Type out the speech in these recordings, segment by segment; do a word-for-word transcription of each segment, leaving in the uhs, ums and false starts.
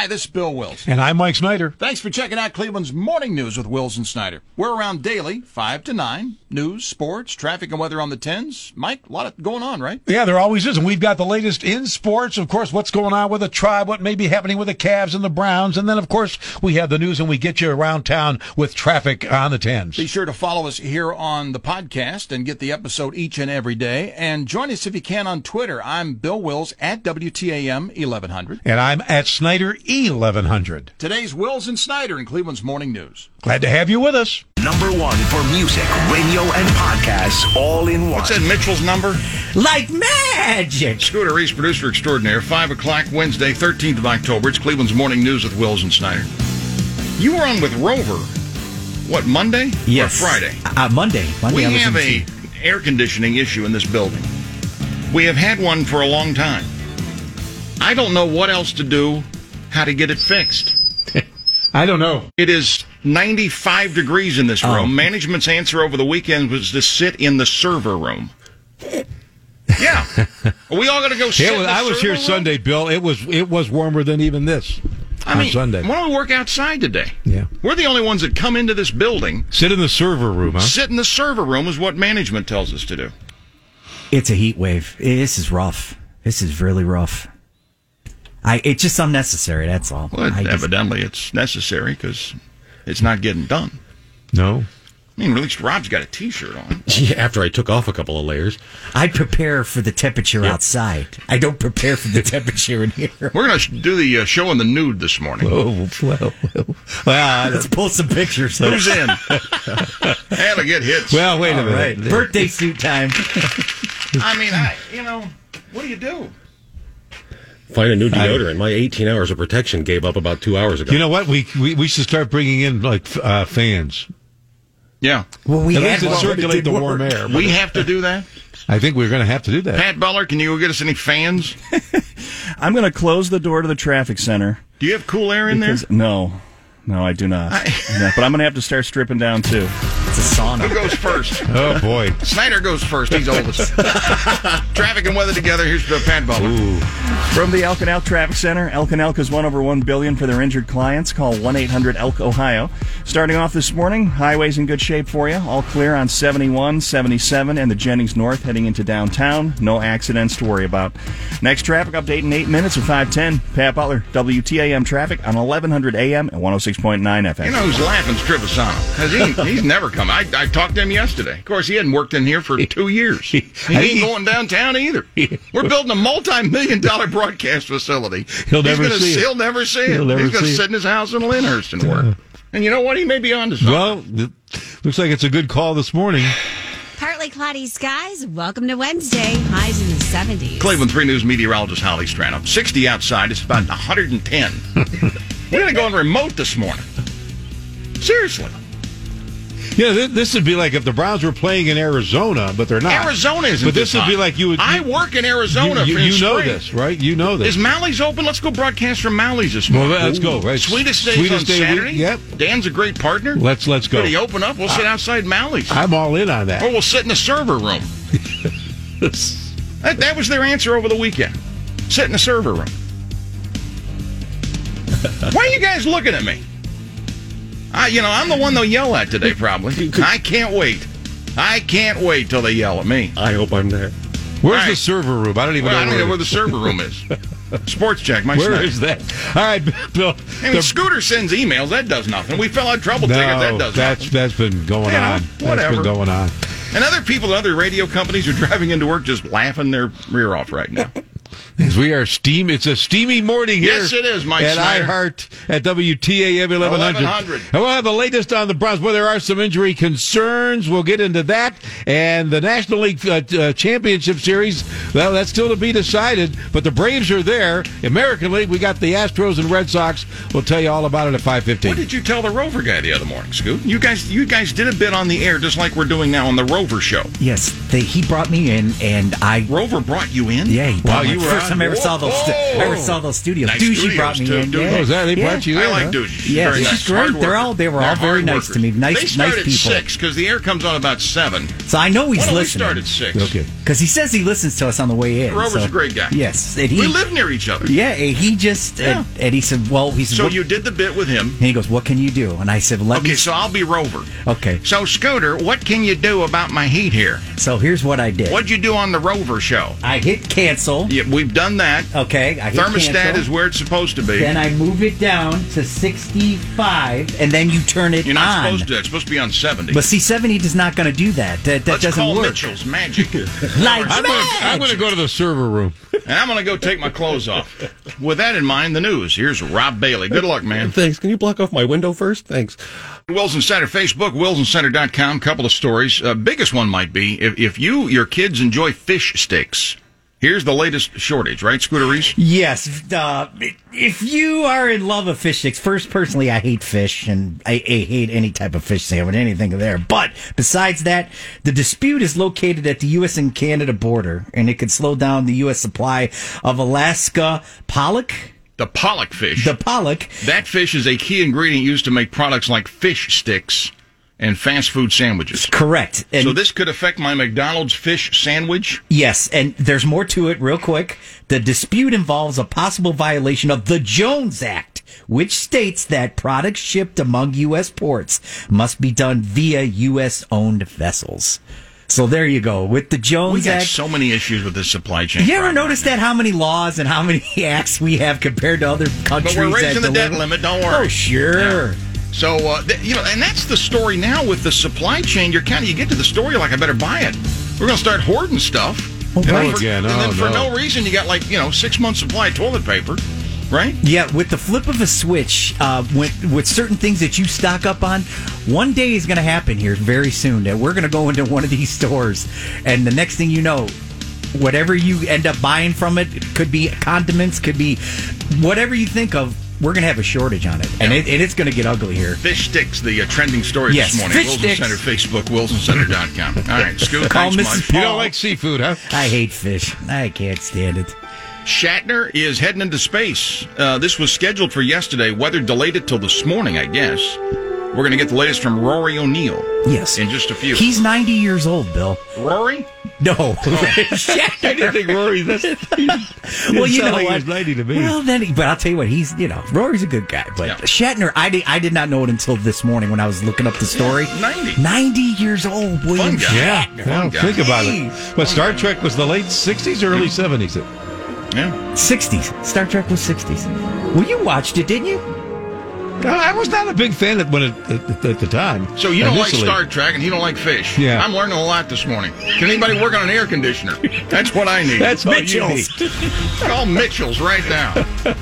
Hi, this is Bill Wills. And I'm Mike Snyder. Thanks for checking out Cleveland's Morning News with Wills and Snyder. We're around daily, five to nine. News, sports, traffic, and weather on the tens. Mike, a lot of going on, right? Yeah, there always is. And we've got the latest in sports. Of course, what's going on with the Tribe, what may be happening with the Cavs and the Browns. And then, of course, we have the news and we get you around town with traffic on the tens. Be sure to follow us here on the podcast and get the episode each and every day. And join us if you can on Twitter. I'm Bill Wills at W T A M eleven hundred. And I'm at Snyder eleven hundred. Today's Wills and Snyder in Cleveland's Morning News. Glad to have you with us. Number one for music, radio, and podcasts all in one. What's that Mitchell's number? Like magic. Scooter Reese, producer extraordinaire. five o'clock Wednesday, thirteenth of October. It's Cleveland's Morning News with Wills and Snyder. You were on with Rover, what, Monday? Yes. Or Friday? Uh, Monday. Monday. We I was have in a air conditioning issue in this building. We have had one for a long time. I don't know what else to do, how to get it fixed. I don't know. It is ninety-five degrees in this room. Oh. Management's answer over the weekend was to sit in the server room. Yeah. Are we all going to go sit It in was, the I was server here room? Sunday, Bill. It was it was warmer than even this I on mean, Sunday. why don't we work outside today? Yeah. We're the only ones that come into this building. Sit in the server room, huh? Sit in the server room is what management tells us to do. It's a heat wave. This is rough. This is really rough. I. It's just unnecessary, that's all. Well, I just- evidently it's necessary because it's not getting done. No. I mean, at least Rob's got a T-shirt on. Yeah, after I took off a couple of layers. I prepare for the temperature Yeah. outside. I don't prepare for the temperature in here. We're going to do the uh, show in the nude this morning. Oh, well, well. well Let's pull some pictures. Who's in? Had to get hits. well, wait a All right. minute. Birthday suit time. I mean, I, you know, what do you do? Find a new deodorant. My eighteen hours of protection gave up about two hours ago. You know what? We we, we should start bringing in like f- uh, fans. Yeah. Well, we At had least it one, but it circulate the didn't warm work. air. We have to do that? I think we're going to have to do that. Pat Butler, can you go get us any fans? I'm going to close the door to the traffic center. Do you have cool air in there? Because, no, no, I do not. I- No, but I'm going to have to start stripping down, too. It's a sauna. Who goes first? Oh boy. Snyder goes first. He's oldest. Traffic and weather together. Here's the Pat Butler. From the Elk and Elk Traffic Center, Elk and Elk has won over one billion dollars for their injured clients. Call one eight hundred elk ohio. Starting off this morning, highways in good shape for you. All clear on seventy-one, seventy-seven, and the Jennings North heading into downtown. No accidents to worry about. Next traffic update in eight minutes at five ten. Pat Butler, W T A M traffic on eleven hundred A M and one oh six point nine F M. You know who's laughing is Trivisano. Because he, he's never come. I, I talked to him yesterday. Of course, he hadn't worked in here for two years. He ain't going downtown either. We're building a multi-million dollar broadcast facility. He'll never he's gonna, see it. He'll never see it. He'll never he's going to see it. sit in his house in Lyndhurst and work. And you know what? He may be on to something. Well, it looks like it's a good call this morning. Partly cloudy skies. Welcome to Wednesday. Highs in the seventies. Cleveland three News meteorologist Holly Strano. sixty outside. It's about one hundred ten. We're going to go on remote this morning. Seriously. Yeah, this, this would be like if the Browns were playing in Arizona, but they're not. Arizona isn't But this would be hot. like you would. I work in Arizona. You, for you, you know spring. this, right? You know this. Is Mally's open? Let's go broadcast from Mally's this Well, morning. let's go. Right. Sweetest days Sweetest on day of the Saturday. week. Yep. Dan's a great partner. Let's let's go. Could he open up? We'll sit outside Mally's. I'm all in on that. Or we'll sit in the server room. that, that was their answer over the weekend. Sit in the server room. Why are you guys looking at me? I, you know, I'm the one they'll yell at today, probably. I can't wait. I can't wait till they yell at me. I hope I'm there. Where's All the right. server room? I don't even Well, know I don't where, know it where the is. server room is. Sports check, my Where Snyder. is that? All right, Bill. I mean, the- Scooter sends emails. That does nothing. We fill out trouble tickets. That no, does that's nothing. that's been going You know, on. whatever. That's been going on. And other people at other radio companies are driving into work just laughing their rear off right now. As we are steam, it's a steamy morning here. Yes, it is, Mike at Snyder. iHeart at W T A M eleven hundred. eleven hundred. And we'll have the latest on the Browns. Well, there are some injury concerns. We'll get into that. And the National League uh, uh, Championship Series, well, that's still to be decided. But the Braves are there. American League, we got the Astros and Red Sox. We'll tell you all about it at five fifteen. What did you tell the Rover guy the other morning, Scoot? You guys, you guys did a bit on the air, just like we're doing now on the Rover show. Yes, they, he brought me in, and I. Rover brought you in? Yeah, he brought Wow, me- you were first, time I ever Whoa, saw those. whoa. I ever saw those studios. Nice Dougie studios, brought me too. in. Dougie. Yeah. Oh, is that they yeah. brought you I in? like huh? Dougie. She's Yeah, very she's nice. great. Hard They're worker. all- they were all They're very hard nice to workers. me. Nice- They start nice at people. six because the air comes on about seven. So I know he's Why don't we listening. start at six? Okay. Because he says he listens to us on the way in. Rover's so- a great guy. Yes. And he, We live near each other. Yeah, and he just. Yeah. And, and he said, well, he said, So what- you did the bit with him. and he goes, what can you do? And I said, let Okay, me. so I'll be Rover. Okay. So, Scooter, what can you do about my heat here? So here's what I did. What'd you do on the Rover show? I hit cancel. Yeah, we've done that. Okay. I hit Thermostat cancel. is where it's supposed to be. Then I move it down to sixty-five, and then you turn it You're not on. supposed to. It's supposed to be on seventy. But see, seventy is not going to do that. That, that Let's doesn't call work. Mitchell's magic. Like I'm gonna, I'm gonna go to the server room. And I'm going to go take my clothes off. With that in mind, the news. Here's Rob Bailey. Good luck, man. Thanks. Can you block off my window first? Thanks. Wilson Center Facebook, wilson center dot com. Couple of stories. Uh, biggest one might be if, if you, your kids enjoy fish sticks. Here's the latest shortage, right, Scooter Reese? Yes. Uh, if you are in love of fish sticks, first, personally, I hate fish, and I, I hate any type of fish sandwich, anything there. But besides that, the dispute is located at the U S and Canada border, and it could slow down the U S supply of Alaska pollock. The pollock fish. The pollock. That fish is a key ingredient used to make products like fish sticks and fast food sandwiches. Correct. And So this could affect my McDonald's fish sandwich? yes, and there's more to it real quick. The dispute involves a possible violation of the Jones Act, which states that products shipped among U S ports must be done via U S-owned vessels. So there you go. With the We Jones got Act. so many issues with this supply chain. You ever problem notice right that how many laws and how many acts we have compared to other countries? But we're raising that the debt deliver? limit, don't worry. Oh, sure. Yeah. So, uh, th- you know, and that's the story now with the supply chain. You're kind of, you get to the store, you're like, I better buy it. We're going to start hoarding stuff. Oh, And right. then for, again. and then Oh, for no. no reason, you got like, you know, six months supply of toilet paper, right? Yeah, with the flip of a switch, uh, with, with certain things that you stock up on, one day is going to happen here very soon that we're going to go into one of these stores, and the next thing you know, whatever you end up buying from it, it could be condiments, could be whatever you think of, we're going to have a shortage on it, and, Yeah. it, and it's going to get ugly here. Fish sticks, the uh, trending story Yes, this morning. fish Wilson sticks. Center Facebook, wilson center dot com. All right, Scoot, Call thanks Missus much. Paul. You don't like seafood, huh? I hate fish. I can't stand it. Shatner is heading into space. Uh, this was scheduled for yesterday. Weather delayed it till this morning, I guess. We're going to get the latest from Rory O'Neill. Yes. In just a few. He's ninety years old, Bill. Rory? No. I didn't think Rory. That's, Well, you know like he what? was ninety to me. Well, then, he- but I'll tell you what, he's, you know, Rory's a good guy. But Yeah. Shatner, I did, I did not know it until this morning when I was looking up the story. ninety. ninety years old, William. Fun guy. Yeah, Fun well, guy. think about it. But Star Trek was the late sixties or early seventies? Yeah. sixties. Star Trek was sixties. Well, you watched it, didn't you? I was not a big fan at, when it, at, at the time. So you don't Initially. like Star Trek and he don't like fish. Yeah. I'm learning a lot this morning. Can anybody work on an air conditioner? That's what I need. That's all you Mitchell's. need. Call Mitchell's right now.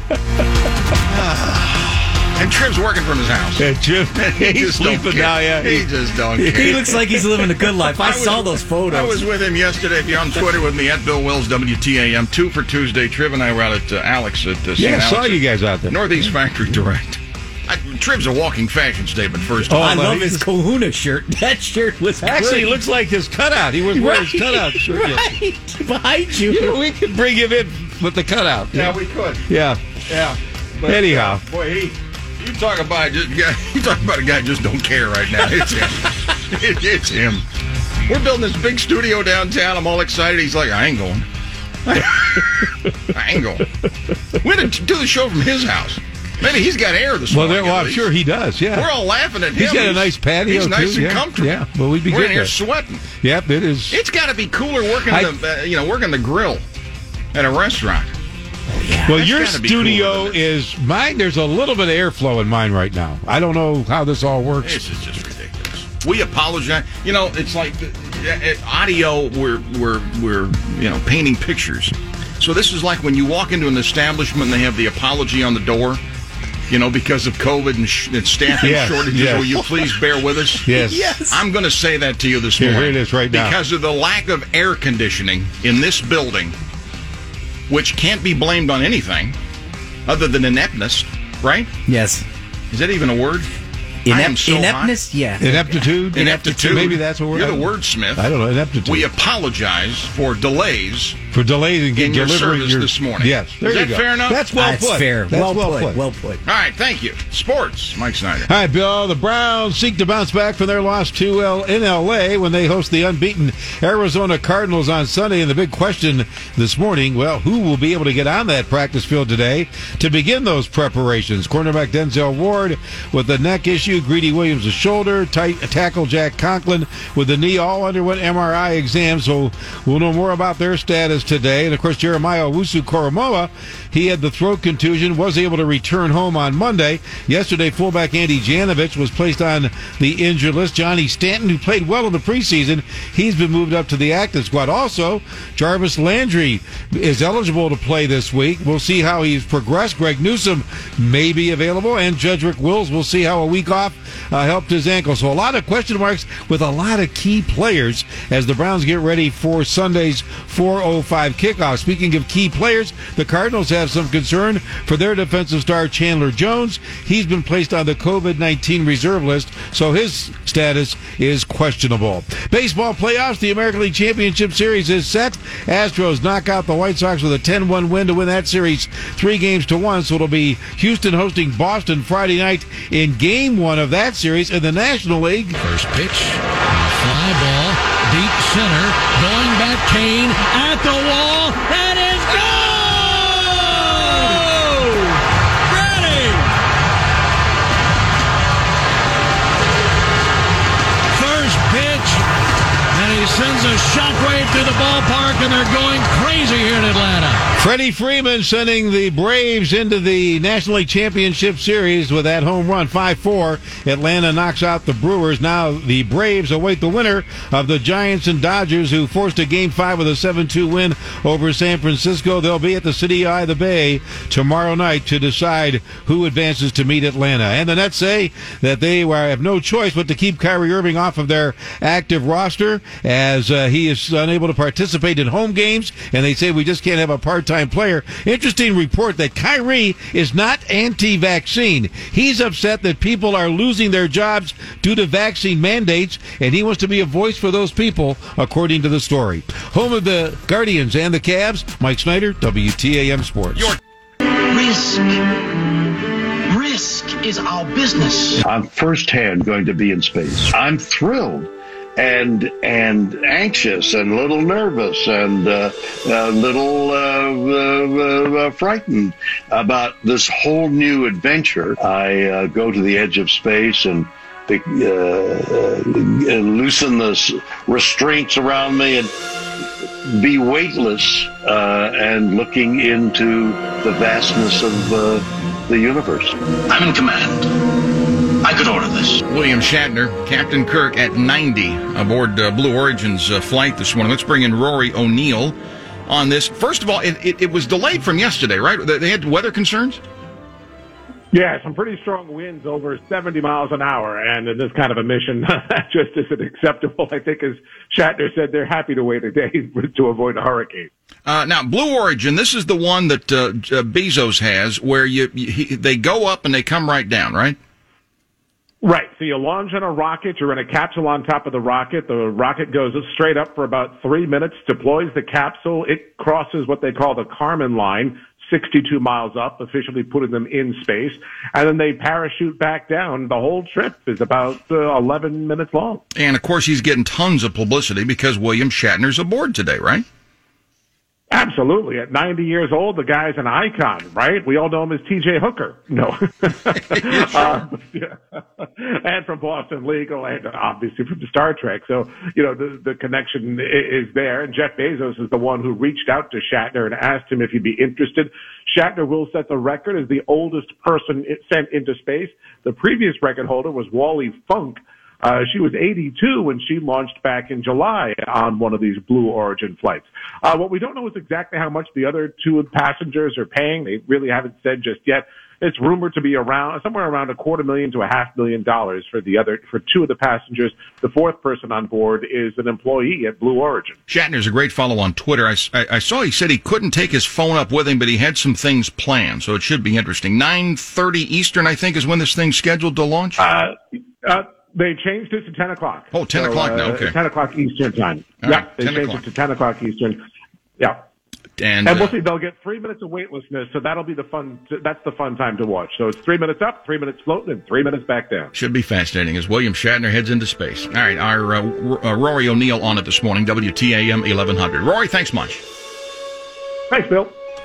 And Triv's working from his house. Yeah, Jim, He he's just don't sleeping care. now. Yeah, He just don't care. He looks like he's living a good life. I, was- saw those photos. I was with him yesterday. If you're on Twitter with me, at Bill Wills, W T A M, two for Tuesday. Triv and I were out at uh, Alex at uh, Saint yeah, I saw Alex you at guys out there. Northeast Factory Direct. I, Triv's a walking fashion statement, first of Oh, all. I no, love he's his just- Kahuna shirt. That shirt was Actually, he great. looks like his cutout. He was wearing his cutout shirt. Right behind you. You know, we could bring him in with the cutout. Yeah, we could. Yeah. Yeah. But, Anyhow. uh, boy, he, you talk about just guy, you talk about a guy who just don't care right now. It's him. it, it's him. We're building this big studio downtown. I'm all excited. He's like, I ain't going. I ain't going. We had to do the show from his house. Maybe he's got air this Well, morning. there, well at I'm least. sure he does. Yeah. We're all laughing at him. He's got a nice patio, He's nice too. and Yeah. comfortable. Yeah. Well, we'd be We're good in here there. sweating. Yep, it is. It's got to be cooler working I- the uh, you know working the grill at a restaurant. Well, That's your gotta be studio cooler than this. is mine. There's a little bit of airflow in mine right now. I don't know how this all works. This is just ridiculous. We apologize. You know, it's like uh, uh, audio. We're we're we're you know painting pictures. So this is like when you walk into an establishment and they have the apology on the door. You know, because of COVID and, sh- and staffing Yes, shortages. yes. Will you please bear with us? Yes. Yes. I'm going to say that to you this Here, morning. here it is right now. Because of the lack of air conditioning in this building, which can't be blamed on anything other than ineptness, right? Yes. Is that even a word? I am Inept, so hot. ineptness? Yeah. Ineptitude? Ineptitude. Maybe that's a word. You're the wordsmith. I don't know. Ineptitude. We apologize for delays For delayed and in your delivering service your, this morning. Yes, there Is you that go. fair enough? That's well That's put. fair. That's well, well put. put. Well put. All right, thank you. Sports, Mike Snyder. All right, Bill. The Browns seek to bounce back from their loss to L- in L A when they host the unbeaten Arizona Cardinals on Sunday. And the big question this morning, well, who will be able to get on that practice field today to begin those preparations? Cornerback Denzel Ward with the neck issue, Greedy Williams the shoulder, tight tackle Jack Conklin with the knee, all underwent M R I exams. So we'll know more about their status today. And of course, Jeremiah Owusu-Koramoah, he had the throat contusion, was able to return home on Monday. Yesterday, fullback Andy Janovich was placed on the injured list. Johnny Stanton, who played well in the preseason, he's been moved up to the active squad. Also, Jarvis Landry is eligible to play this week. We'll see how he's progressed. Greg Newsome may be available, and Jedrick Wills, we'll see how a week off uh, helped his ankle. So a lot of question marks with a lot of key players as the Browns get ready for Sunday's four oh five kickoff. Speaking of key players, the Cardinals have some concern for their defensive star Chandler Jones. He's been placed on the covid nineteen reserve list, so his status is questionable. Baseball playoffs, the American League Championship Series is set. Astros knock out the White Sox with a ten one win to win that series three games to one, so it'll be Houston hosting Boston Friday night in game one of that series in the National League. First pitch, fly ball, deep center, going back, Kane at the wall, and it's goal! Ready! First pitch, and he sends a shockwave through the ballpark, and they're going crazy here in Atlanta. Freddie Freeman sending the Braves into the National League Championship Series with that home run, five four. Atlanta knocks out the Brewers. Now the Braves await the winner of the Giants and Dodgers, who forced a Game five with a seven two win over San Francisco. They'll be at the City Eye of the Bay tomorrow night to decide who advances to meet Atlanta. And the Nets say that they have no choice but to keep Kyrie Irving off of their active roster as uh, he is unable to participate in home games, and they say we just can't have a part-time player. Interesting report that Kyrie is not anti-vaccine. He's upset that people are losing their jobs due to vaccine mandates, and he wants to be a voice for those people, according to the story. Home of the Guardians and the Cavs, Mike Snyder, W T A M Sports. Risk. Risk is our business. I'm firsthand going to be in space. I'm thrilled and and anxious and a little nervous and uh, a little uh, uh, uh, frightened about this whole new adventure. I uh, go to the edge of space and uh, uh, loosen the restraints around me and be weightless uh, and looking into the vastness of uh, the universe. I'm in command. I could order this. William Shatner, Captain Kirk at ninety aboard uh, Blue Origin's uh, flight this morning. Let's bring in Rory O'Neill on this. First of all, it, it, it was delayed from yesterday, right? They had weather concerns? Yeah, some pretty strong winds over seventy miles an hour, and in this kind of a mission, that just isn't acceptable. I think, as Shatner said, they're happy to wait a day to avoid a hurricane. Uh, now, Blue Origin, this is the one that uh, Bezos has, where you, you they go up and they come right down, right? Right. So you launch on a rocket. You're in a capsule on top of the rocket. The rocket goes straight up for about three minutes, deploys the capsule. It crosses what they call the Kármán line, sixty-two miles up, officially putting them in space. And then they parachute back down. The whole trip is about uh, eleven minutes long. And, of course, he's getting tons of publicity because William Shatner's aboard today, right? Absolutely. At ninety years old, the guy's an icon, right? We all know him as T J Hooker. No. uh, yeah. And from Boston Legal and obviously from Star Trek. So, you know, the, the connection is there. And Jeff Bezos is the one who reached out to Shatner and asked him if he'd be interested. Shatner will set the record as the oldest person sent into space. The previous record holder was Wally Funk. Uh, she was eighty-two when she launched back in July on one of these Blue Origin flights. Uh, what we don't know is exactly how much the other two passengers are paying. They really haven't said just yet. It's rumored to be around somewhere around a quarter million to a half million dollars for the other, for two of the passengers. The fourth person on board is an employee at Blue Origin. Shatner's a great follow on Twitter. I, I, I saw he said he couldn't take his phone up with him, but he had some things planned, so it should be interesting. nine thirty Eastern, I think, is when this thing's scheduled to launch? Uh, uh, They changed it to ten o'clock. Oh, ten so, o'clock now, uh, okay. ten o'clock Eastern time. All yeah, right, they changed o'clock. it to ten o'clock Eastern. Yeah. And, and we'll uh, see. They'll get three minutes of weightlessness, so that'll be the fun. That's the fun time to watch. So it's three minutes up, three minutes floating, and three minutes back down. should be fascinating as William Shatner heads into space. All right, our uh, R- uh, Rory O'Neill on it this morning, W T A M eleven hundred. Rory, thanks much. Thanks, Bill.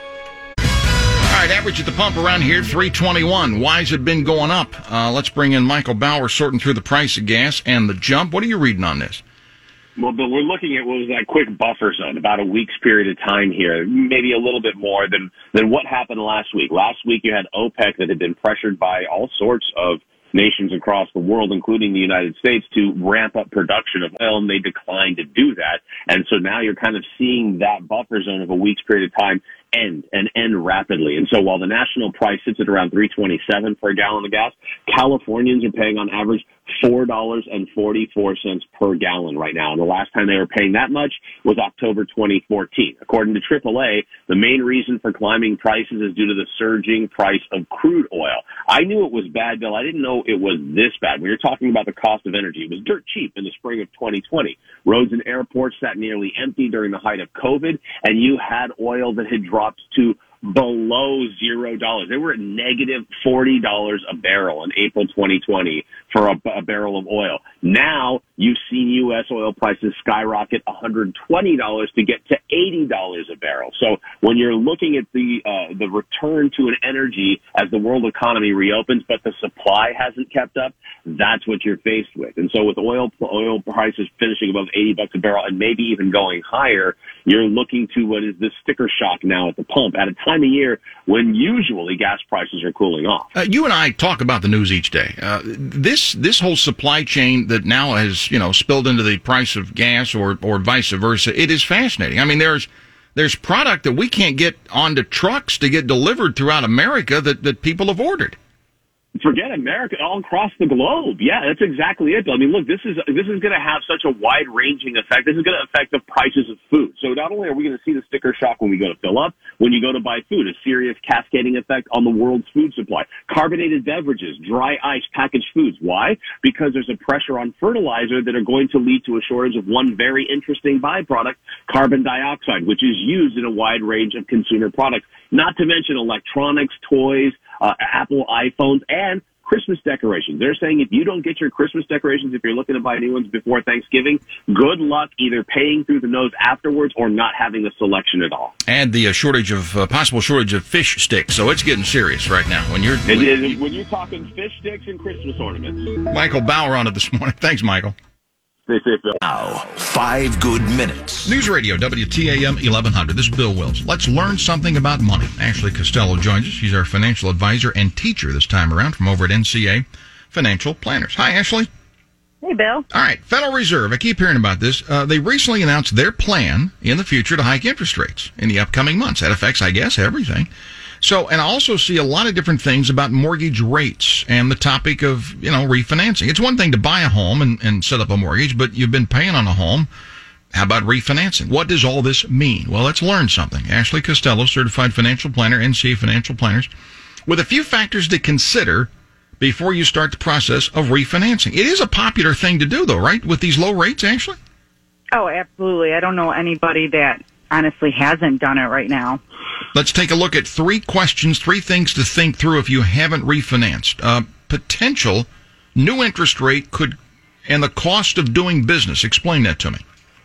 All right, average at the pump around here, three twenty-one. Why has it been going up? Uh, let's bring in Michael Bauer sorting through the price of gas and the jump. What are you reading on this? Well, Bill, we're looking at what was that quick buffer zone, about a week's period of time here, maybe a little bit more than, than what happened last week. Last week you had OPEC that had been pressured by all sorts of nations across the world, including the United States, to ramp up production of oil, and they declined to do that. And so now you're kind of seeing that buffer zone of a week's period of time end and end rapidly. And so while the national price sits at around three twenty-seven for a gallon of gas, Californians are paying on average four dollars and forty-four cents per gallon right now. And the last time they were paying that much was October twenty fourteen. According to triple A, the main reason for climbing prices is due to the surging price of crude oil. I knew it was bad, Bill. I didn't know it was this bad. When you're talking about the cost of energy, it was dirt cheap in the spring of twenty twenty. Roads and airports sat nearly empty during the height of COVID, and you had oil that had dropped to below zero dollars. They were at negative forty dollars a barrel in April twenty twenty for a, a barrel of oil. Now you've seen U S oil prices skyrocket one hundred twenty dollars to get to eighty dollars a barrel. So when you're looking at the uh, the return to an energy as the world economy reopens, but the supply hasn't kept up, that's what you're faced with. And so with oil oil prices finishing above eighty bucks a barrel and maybe even going higher, you're looking to what is this sticker shock now at the pump at a time of year when usually gas prices are cooling off. Uh, you and I talk about the news each day. Uh, this this whole supply chain that now has, you know, spilled into the price of gas or or vice versa, it is fascinating. I mean, there's there's product that we can't get onto trucks to get delivered throughout America that, that people have ordered. Forget America, all across the globe. Yeah, that's exactly it. I mean, look, this is this is going to have such a wide-ranging effect. This is going to affect the prices of food. So not only are we going to see the sticker shock when we go to fill up, when you go to buy food, a serious cascading effect on the world's food supply. Carbonated beverages, dry ice, packaged foods. Why? Because there's a pressure on fertilizer that are going to lead to a shortage of one very interesting byproduct, carbon dioxide, which is used in a wide range of consumer products, not to mention electronics, toys, Uh, Apple iPhones, and Christmas decorations. They're saying if you don't get your Christmas decorations, if you're looking to buy new ones before Thanksgiving, good luck either paying through the nose afterwards or not having a selection at all. And the uh, shortage of, uh, possible shortage of fish sticks. So it's getting serious right now. When you're, and, and when you're talking fish sticks and Christmas ornaments. Michael Bauer on it this morning. Thanks, Michael. Stay safe, Bill. Now, five good minutes. News Radio, W T A M eleven hundred. This is Bill Wills. Let's learn something about money. Ashley Costello joins us. She's our financial advisor and teacher this time around from over at N C A Financial Planners. Hi, Ashley. Hey, Bill. All right, Federal Reserve. I keep hearing about this. Uh, they recently announced their plan in the future to hike interest rates in the upcoming months. That affects, I guess, everything. So, and I also see a lot of different things about mortgage rates and the topic of, you know, refinancing. It's one thing to buy a home and, and set up a mortgage, but you've been paying on a home. How about refinancing? What does all this mean? Well, let's learn something. Ashley Costello, certified financial planner, N C A Financial Planners, with a few factors to consider before you start the process of refinancing. It is a popular thing to do, though, right, with these low rates, Ashley? Oh, absolutely. I don't know anybody that honestly hasn't done it right now. Let's take a look at three questions, three things to think through if you haven't refinanced. Uh, potential new interest rate could, and the cost of doing business. Explain that to me.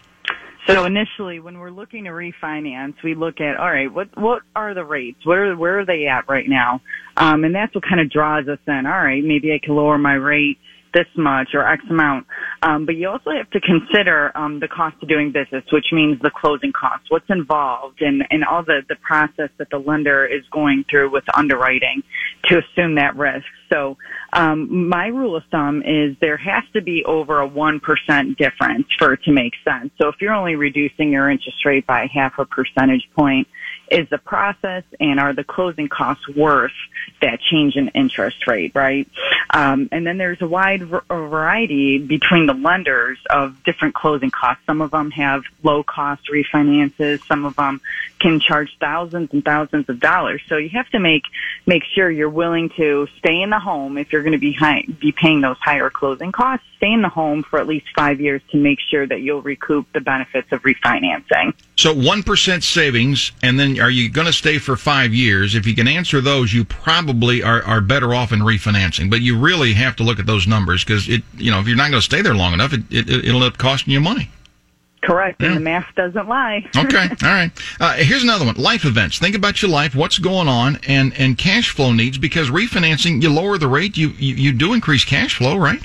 So initially, when we're looking to refinance, we look at, all right, what what are the rates? Where where are they at right now? Um, and that's what kind of draws us in. All right, maybe I can lower my rate this much or X amount. Um, but you also have to consider um, the cost of doing business, which means the closing costs, what's involved, and, and all the, the process that the lender is going through with underwriting to assume that risk. So um, my rule of thumb is there has to be over a one percent difference for it to make sense. So if you're only reducing your interest rate by half a percentage point, is the process and are the closing costs worth that change in interest rate, right? Um, and then there's a wide v- variety between the lenders of different closing costs. Some of them have low-cost refinances. Some of them can charge thousands and thousands of dollars. So you have to make make sure you're willing to stay in the home if you're going to be high, be paying those higher closing costs. Stay in the home for at least five years to make sure that you'll recoup the benefits of refinancing. So one percent savings, and then are you going to stay for five years? If you can answer those, you probably are, are better off in refinancing. But you really have to look at those numbers because, it, you know, if you're not going to stay there long enough, it, it, it'll end up costing you money. Correct, yeah. And the math doesn't lie. Okay, all right. Uh, here's another one. Life events. Think about your life, what's going on, and, and cash flow needs, because refinancing, you lower the rate, you, you, you do increase cash flow, right?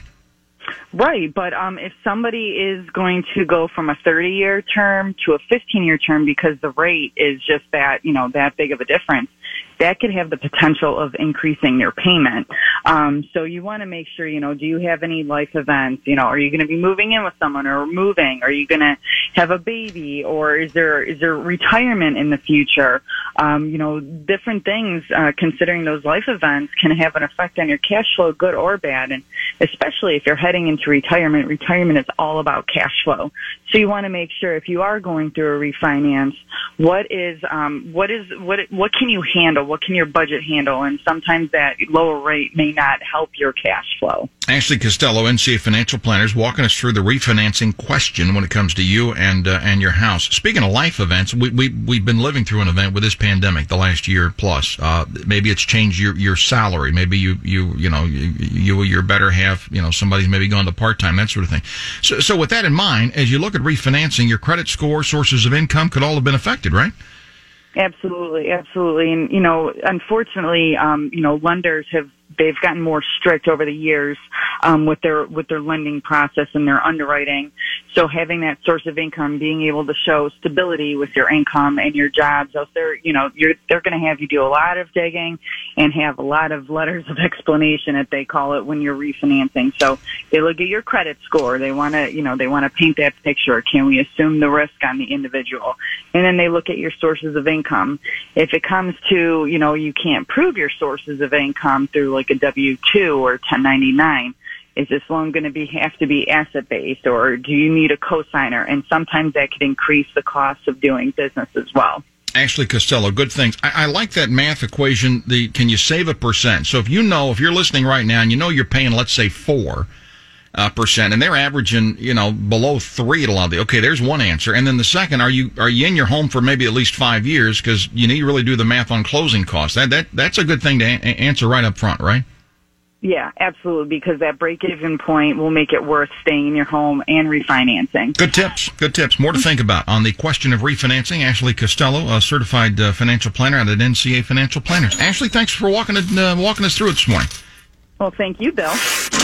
Right, but um, if somebody is going to go from a thirty-year term to a fifteen-year term because the rate is just that, you know, that big of a difference, that could have the potential of increasing your payment. Um, so you want to make sure, you know, do you have any life events? You know, are you going to be moving in with someone or moving? Are you going to have a baby, or is there is there retirement in the future? Um, you know, different things, uh, considering those life events can have an effect on your cash flow, good or bad. And especially if you're heading into retirement, retirement is all about cash flow. So you want to make sure if you are going through a refinance, what is, um, what is, what, what can you handle? What can your budget handle? And sometimes that lower rate may not help your cash flow. Ashley Costello, N C A Financial Planners, walking us through the refinancing question when it comes to you and uh, and your house. Speaking of life events, we, we, we've been living through an event with this pandemic the last year plus. Uh, maybe it's changed your, your salary. Maybe you, you, you know, you, you, your better half, you know, somebody's maybe gone to part-time, that sort of thing. So, so with that in mind, as you look at refinancing, your credit score, sources of income could all have been affected, right? Absolutely, absolutely. And, you know, unfortunately, um, you know, lenders have, they've gotten more strict over the years, um, with their, with their lending process and their underwriting. So having that source of income, being able to show stability with your income and your jobs out there, you know, you're, they're going to have you do a lot of digging and have a lot of letters of explanation, as they call it, when you're refinancing. So they look at your credit score. They want to, you know, they want to paint that picture. Can we assume the risk on the individual? And then they look at your sources of income. If it comes to, you know, you can't prove your sources of income through like a W two or ten ninety-nine, is this loan going to be have to be asset based, or do you need a cosigner? And sometimes that could increase the cost of doing business as well. Ashley Costello, good things. I, I like that math equation. The can you save a percent? So if you know, if you're listening right now and you know you're paying, let's say four uh, percent, and they're averaging, you know, below three at a lot of the. Okay, there's one answer. And then the second, are you are you in your home for maybe at least five years? Because you need to really do the math on closing costs. That that that's a good thing to a- answer right up front, right? Yeah, absolutely, because that break-even point will make it worth staying in your home and refinancing. Good tips. Good tips. More to think about on the question of refinancing. Ashley Costello, a certified uh, financial planner out at N C A Financial Planners. Ashley, thanks for walking, it, uh, walking us through it this morning. Well, thank you, Bill.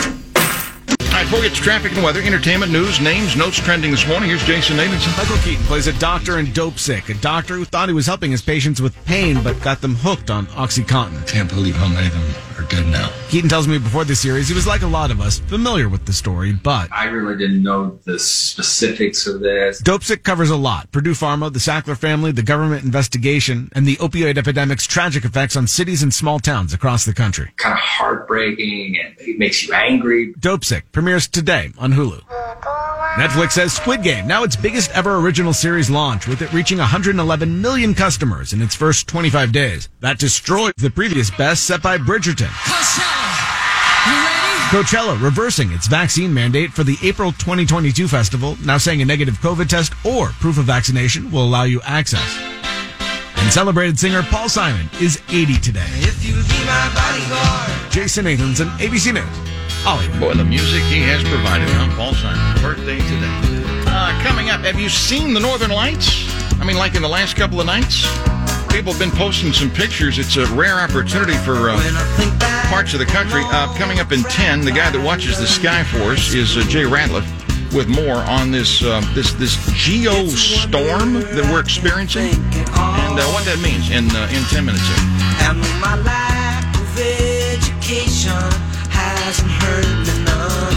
All right, before we get to traffic and weather, entertainment, news, names, notes trending this morning. Here's Jason Nathanson. Michael Keaton plays a doctor in Dope Sick, a doctor who thought he was helping his patients with pain but got them hooked on OxyContin. Can't believe how many of them are dead now. Keaton tells me before the series he was like a lot of us, familiar with the story, but I really didn't know the specifics of this. Dope Sick covers a lot. Purdue Pharma, the Sackler family, the government investigation, and the opioid epidemic's tragic effects on cities and small towns across the country. Kind of heartbreaking, and it makes you angry. Dope Sick premieres today on Hulu. Netflix says Squid Game, now its biggest ever original series launch, with it reaching one hundred eleven million customers in its first twenty-five days. That destroyed the previous best set by Bridgerton. Coachella, you ready? Coachella reversing its vaccine mandate for the April twenty twenty-two festival, now saying a negative COVID test or proof of vaccination will allow you access. And celebrated singer Paul Simon is eighty today. If you be my bodyguard. Jason Nathanson, A B C News. Hollywood. Boy, the music he has provided, huh? Paul Simon's birthday today. Uh, coming up, have you seen the Northern Lights? I mean, like in the last couple of nights? People have been posting some pictures. It's a rare opportunity for uh, parts of the country. Uh, coming up in ten, the guy that watches the sky for us is uh, Jay Ratliff with more on this uh, this this geostorm that we're experiencing and uh, what that means in uh, in ten minutes here. And my lack of education hasn't hurt me none.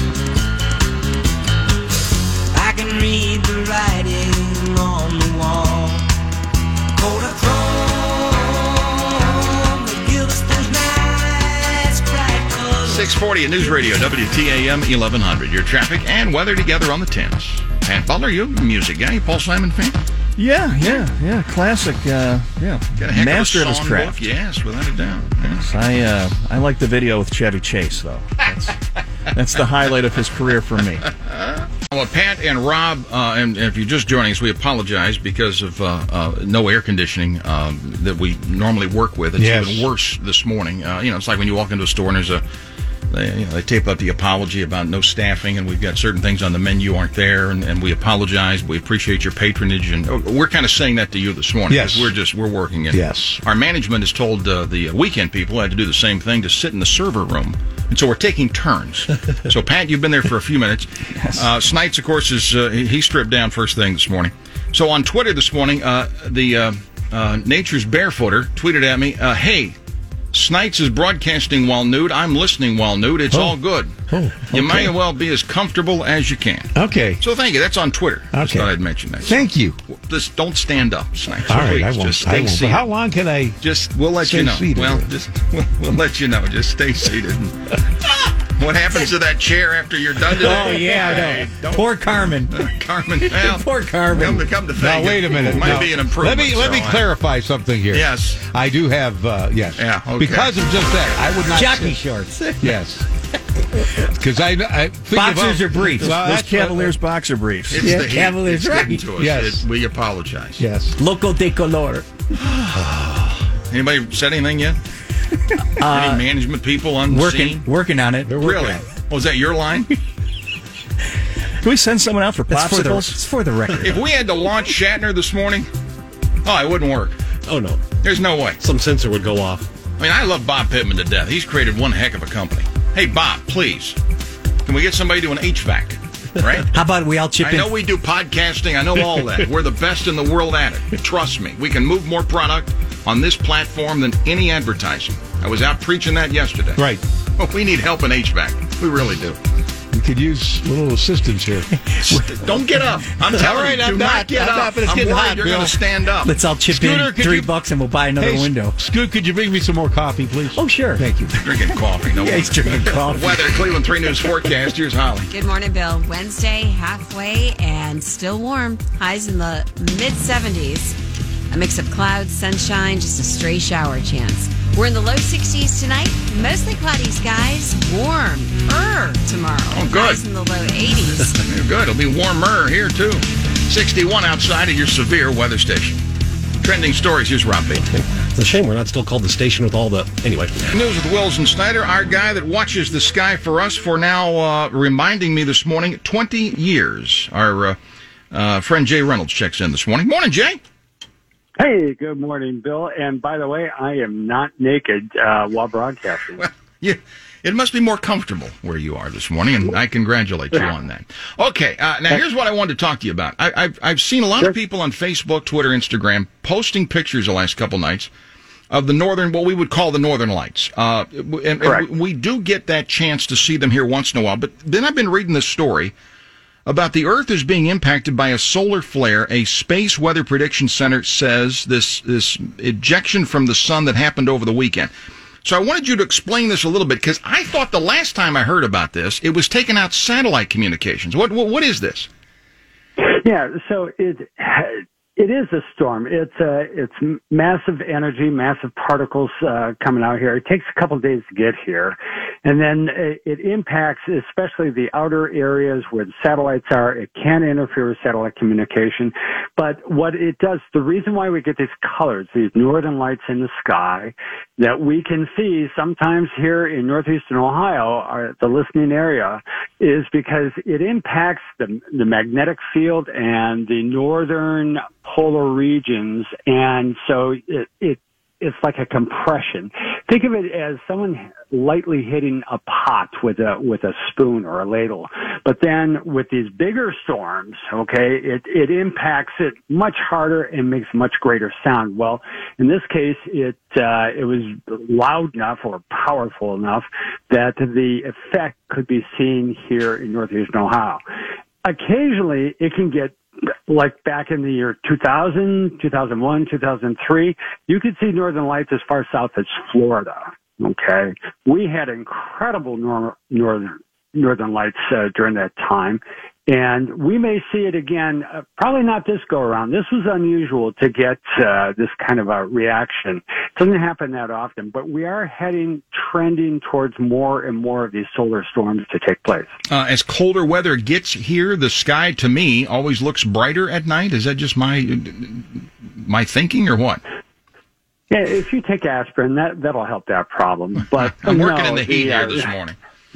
I can read the writing on the wall. Kodachrome, give us those nice bright colors. six forty at News Radio, W T A M eleven hundred. Your traffic and weather together on the tens. Pat Butler, you a music guy, you Paul Simon fan? Yeah, yeah, yeah. Classic, uh, yeah. Got a heck Master of a of his song craft. book, yes, without a doubt. Yes. I uh, I like the video with Chevy Chase, though. That's, that's the highlight of his career for me. Well, Pat and Rob, uh, and if you're just joining us, we apologize because of uh, uh, no air conditioning um, that we normally work with. It's Yes. even worse this morning. Uh, you know, it's like when you walk into a store and there's a They, you know, they tape up the apology about no staffing, and we've got certain things on the menu aren't there, and, and we apologize. We appreciate your patronage, and we're kind of saying that to you this morning. Yes. 'Cause we're just we're working it. Yes. Our management has told uh, the weekend people who had to do the same thing to sit in the server room, and so we're taking turns. So Pat, you've been there for a few minutes. Yes. Uh, Snites, of course, is uh, he he stripped down first thing this morning. So on Twitter this morning, uh, the uh, uh, Nature's Barefooter tweeted at me, uh, "Hey, Snites is broadcasting while nude. I'm listening while nude. It's Oh. all good. Oh, You okay. may well be as comfortable as you can." Okay. So thank you. That's on Twitter. Just Okay. thought I'd mention that. Thank you. Just don't stand up, Snipes. All right, Please, I won't. just I stay won't. seated. How long can I? Just we'll let stay you know. seated Well, here? just we'll, we'll let you know. Just stay seated. What happens to that chair after you're done today? Oh, yeah, I know. Hey, don't- Poor Carmen. Carmen. Well, Poor Carmen. Come to come to Now think, wait a it minute. Might Now, be an improvement. Let me let me so I- clarify something here. Yes. I do have. Uh, yes. Yeah, okay. Because of just that, I would not. Jockey say- shorts. Yes. Because I, I think Boxers about, or briefs? Well, Those that's Cavaliers boxer briefs. It's Yeah, the heat. Cavaliers, It's getting right. to us. Yes. It- we apologize. Yes. Loco de color. Anybody said anything yet? Any management people on the Working, scene? working on it. Really? Oh, was that your line? Can we send someone out for That's for the, popsicles? it's for the record. If we had to launch Shatner this morning, oh, it wouldn't work. Oh, no. There's no way. Some sensor would go off. I mean, I love Bob Pittman to death. He's created one heck of a company. Hey, Bob, please, can we get somebody to an H V A C? Right? How about we all chip I in? know we do podcasting. I know all that. We're the best in the world at it. Trust me. We can move more product on this platform than any advertising. I was out preaching that yesterday. Right. But we need help in H V A C. We really do. We could use a little assistance here. Don't get up. I'm telling All right, you, I'm do not. not get I'm up. not, but it's I'm getting worried hot, you're Bill. going to stand up. Let's all chip Scooter, in could three you- bucks and we'll buy another Hey, window. Scoot, could you bring me some more coffee, please? Oh, sure. Thank you. Drinking coffee. No Yeah, he's wonder. drinking coffee. Weather, Cleveland three News forecast. Here's Holly. Good morning, Bill. Wednesday, halfway, and still warm. Highs in the mid seventies. A mix of clouds, sunshine, just a stray shower chance. We're in the low sixties tonight. Mostly cloudy skies. Warmer tomorrow. Oh, good. Highs in the low eighties. You're good. It'll be warmer here, too. sixty-one outside at your severe weather station. Trending stories. Here's Rob Bates. It's a shame we're not still called the station with all the... Anyway. News with Wills and Snyder, our guy that watches the sky for us for now uh, reminding me this morning, twenty years. Our uh, uh, friend Jay Reynolds checks in this morning. Morning, Jay. Hey, good morning, Bill. And by the way, I am not naked uh, while broadcasting. Well, yeah, it must be more comfortable where you are this morning, and I congratulate you on that. Okay, uh, now here's what I wanted to talk to you about. I, I've I've seen a lot of people on Facebook, Twitter, Instagram posting pictures the last couple nights of the northern, what we would call the northern lights. Uh, and, and we, we do get that chance to see them here once in a while. But then I've been reading this story about the Earth is being impacted by a solar flare. A Space Weather Prediction Center says this this ejection from the sun that happened over the weekend. So I wanted you to explain this a little bit, because I thought the last time I heard about this, it was taking out satellite communications. What what, what is this? Yeah, so it it is a storm. It's uh, it's massive energy, massive particles uh, coming out here. It takes a couple of days to get here, and then it, it impacts especially the outer areas where the satellites are. It can interfere with satellite communication, but what it does, the reason why we get these colors, these northern lights in the sky, that we can see sometimes here in northeastern Ohio, or the listening area, is because it impacts the the magnetic field and the northern polar regions, and so it, it it's like a compression. Think of it as someone lightly hitting a pot with a with a spoon or a ladle. But then with these bigger storms, okay, it it impacts it much harder and makes much greater sound. Well, in this case, it uh, it was loud enough or powerful enough that the effect could be seen here in northeastern Ohio. Occasionally, it can get, like back in the year two thousand, two thousand one, two thousand three, you could see northern lights as far south as Florida. Okay. We had incredible nor- northern, northern lights uh, during that time. And we may see it again, uh, probably not this go around. This was unusual to get uh, this kind of a reaction. It doesn't happen that often, but we are heading, trending towards more and more of these solar storms to take place. Uh, as colder weather gets here, the sky, to me, always looks brighter at night. Is that just my my thinking or what? Yeah, if you take aspirin, that, that'll help that problem. But I'm working no, in the heat the, here uh, this morning.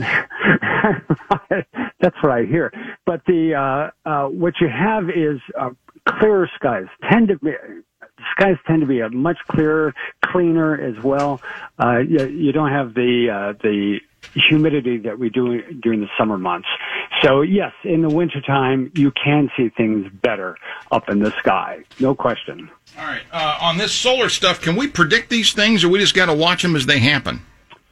That's what I hear. But the uh, uh, what you have is uh, clearer skies. Tend to be skies tend to be a much clearer, cleaner as well. Uh, you, you don't have the uh, the humidity that we do during the summer months. So yes, in the wintertime, you can see things better up in the sky. No question. All right. Uh, on this solar stuff, can we predict these things, or we just got to watch them as they happen?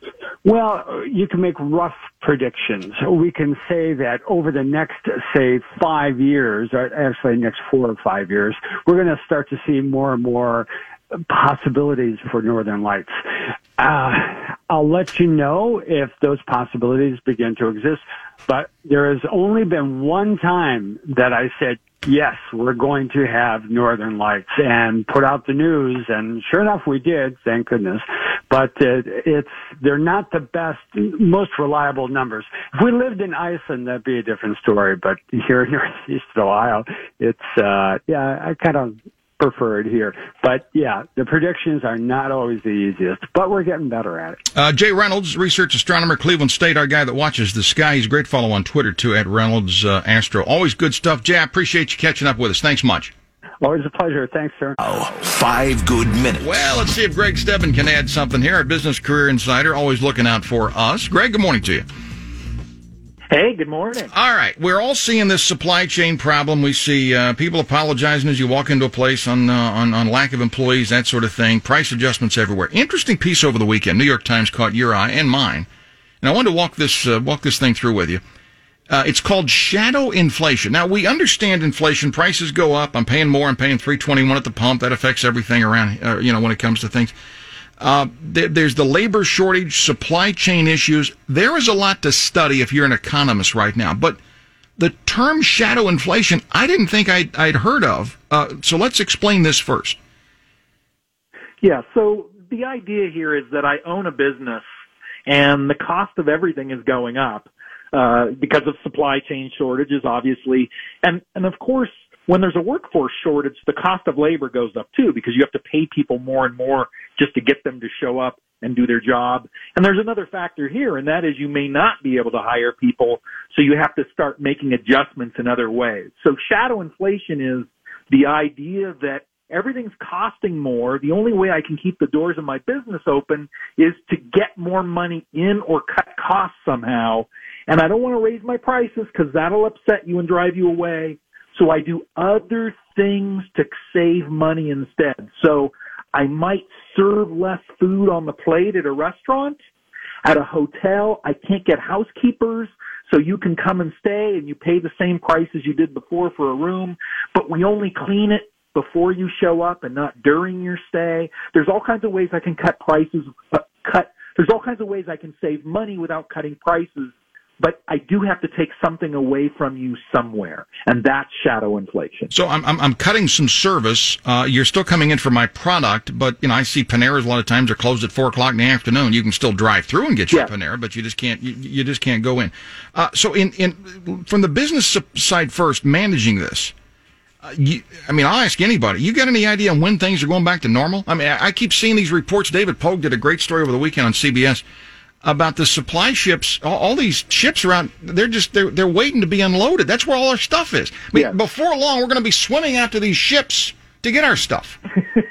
Well, you can make rough predictions. We can say that over the next, say, five years, or actually next four or five years, we're going to start to see more and more possibilities for northern lights. Uh, I'll let you know if those possibilities begin to exist, but there has only been one time that I said, yes, we're going to have northern lights, and put out the news, and sure enough we did, thank goodness. But uh, it's they're not the best, most reliable numbers. If we lived in Iceland, that'd be a different story, but here in Northeast Ohio, it's, uh, yeah, I kind of prefer it here. But yeah, the predictions are not always the easiest, but we're getting better at it. Uh, Jay Reynolds, research astronomer, Cleveland State, our guy that watches the sky. He's a great follow on Twitter, too, at Reynolds uh, Astro. Always good stuff. Jay, I appreciate you catching up with us. Thanks much. Always a pleasure. Thanks, sir. Oh, five good minutes. Well, let's see if Greg Stebbin can add something here. Our business career insider, always looking out for us. Greg, good morning to you. Hey, good morning. All right. We're all seeing this supply chain problem. We see uh, people apologizing as you walk into a place on, uh, on on lack of employees, that sort of thing. Price adjustments everywhere. Interesting piece over the weekend. New York Times caught your eye and mine. And I wanted to walk this uh, walk this thing through with you. Uh, it's called shadow inflation. Now, we understand inflation. Prices go up. I'm paying more. I'm paying three twenty-one at the pump. That affects everything around, uh, you know, when it comes to things. Uh, there, there's the labor shortage, supply chain issues. There is a lot to study if you're an economist right now. But the term shadow inflation, I didn't think I'd, I'd heard of. Uh, so let's explain this first. Yeah, so the idea here is that I own a business and the cost of everything is going up uh, because of supply chain shortages, obviously. And, and of course, when there's a workforce shortage, the cost of labor goes up too because you have to pay people more and more just to get them to show up and do their job. And there's another factor here, and that is you may not be able to hire people, so you have to start making adjustments in other ways. So shadow inflation is the idea that everything's costing more. The only way I can keep the doors of my business open is to get more money in or cut costs somehow. And I don't want to raise my prices because that'll upset you and drive you away. So I do other things to save money instead. So I might serve less food on the plate at a restaurant. At a hotel, I can't get housekeepers, so you can come and stay and you pay the same price as you did before for a room, but we only clean it before you show up and not during your stay. There's all kinds of ways I can cut prices, uh, cut, there's all kinds of ways I can save money without cutting prices. But I do have to take something away from you somewhere, and that's shadow inflation. So I'm I'm, I'm cutting some service. Uh, you're still coming in for my product, but you know I see Paneras a lot of times are closed at four o'clock in the afternoon. You can still drive through and get your yeah. Panera, but you just can't you, you just can't go in. Uh, so in in from the business side first, managing this. Uh, you, I mean, I'll ask anybody. You got any idea when things are going back to normal? I mean, I, I keep seeing these reports. David Pogue did a great story over the weekend on C B S. About the supply ships, all, all these ships around, they're just, they're, they're waiting to be unloaded. That's where all our stuff is. I mean, yeah. Before long, we're going to be swimming after these ships to get our stuff.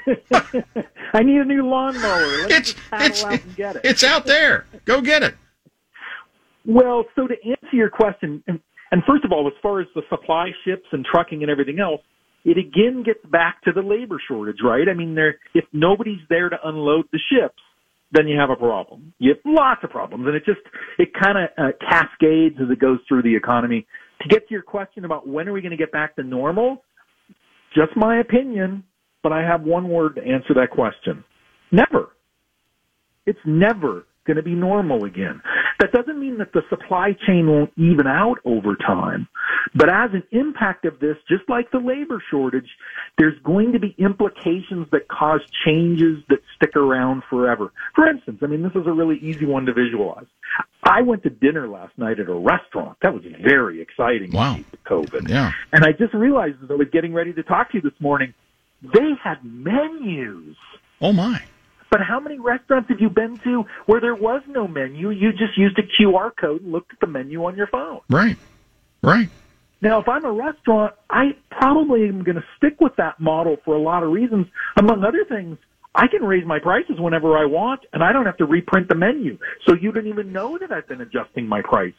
I need a new lawnmower. Let's it's, just paddle it's, out and get it. It's out there. Go get it. Well, so to answer your question, and, and first of all, as far as the supply ships and trucking and everything else, it again gets back to the labor shortage, right? I mean, there, if nobody's there to unload the ships, then you have a problem. You have lots of problems, and it just, it kind of uh, cascades as it goes through the economy. To get to your question about when are we going to get back to normal, just my opinion, but I have one word to answer that question. Never. It's never going to be normal again. That doesn't mean that the supply chain won't even out over time. But as an impact of this, just like the labor shortage, there's going to be implications that cause changes that stick around forever. For instance, I mean, this is a really easy one to visualize. I went to dinner last night at a restaurant. That was very exciting. Wow. With COVID. Yeah. And I just realized as I was getting ready to talk to you this morning, they had menus. Oh, my. But how many restaurants have you been to where there was no menu? You just used a Q R code and looked at the menu on your phone. Right. Right. Now, if I'm a restaurant, I probably am going to stick with that model for a lot of reasons. Among other things, I can raise my prices whenever I want, and I don't have to reprint the menu. So you don't even know that I've been adjusting my prices.